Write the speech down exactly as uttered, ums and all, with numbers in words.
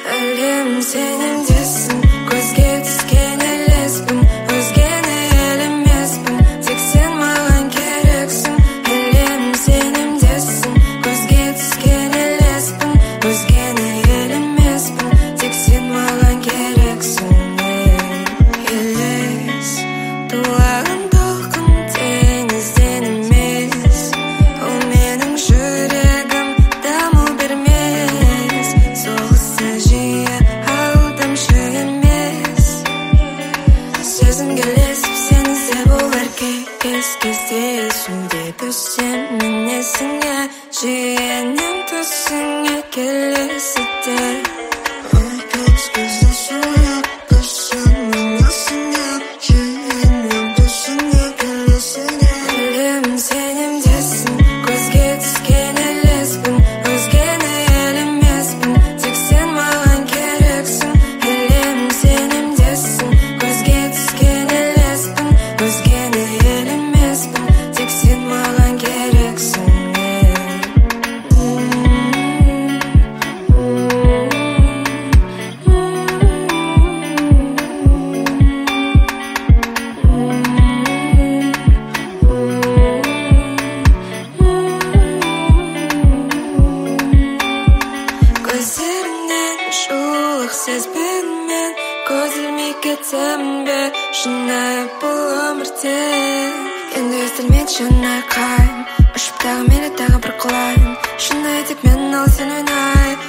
Әлем сенімдесің, көзге түскен елеспін, өзгені елемеспін, тек сен маған керексің. Әлем сенімдесің, көзге түскен елеспін, өзгені елемеспін, тек сен маған керексің. Елес тулаған толқын теңізден емес, ол менің жүрегім дамыл бермес. Соғысты жиі алдамшы емес, сезімге ілесіп сені іздеп олар кез кезде есімде түсем мен есіңе, жиенем түсіңе келесіде. Кез кезде суық түсем мен есіңе, жиенем түсіңе келесіде. Әлем сенімдесің, көзге түскен елеспін, өзгені елемеспін, тек сен маған керексің. Әлем сенімдесің, көзге түскен елеспін, өзгені елемеспін, тек сен маған керексің. Көздеріңнен шуық сезбедім, көз ілмей кетемін бе шынайы бұл өмірде. Енді естілмейді шын айқайым, ұшып тағы мені тағы бір құлайын. Шынайы тек мен, ал сен ойнай.